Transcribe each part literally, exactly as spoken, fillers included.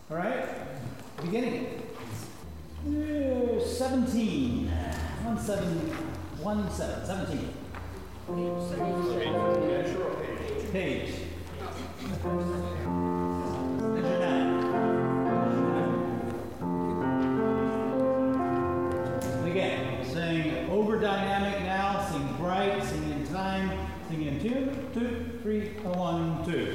All right, beginning. Uh, seventeen. One seven. One seven. Seventeen. Page. Measure nine. And again, sing over dynamic now. Sing bright. Sing in time. Sing in two, two, three, one, two.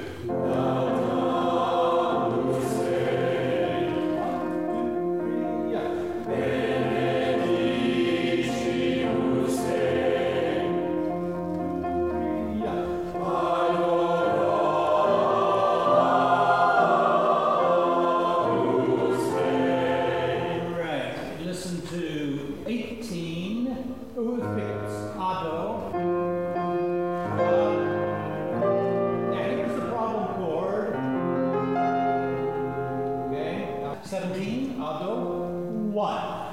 seventeen, I'll go one.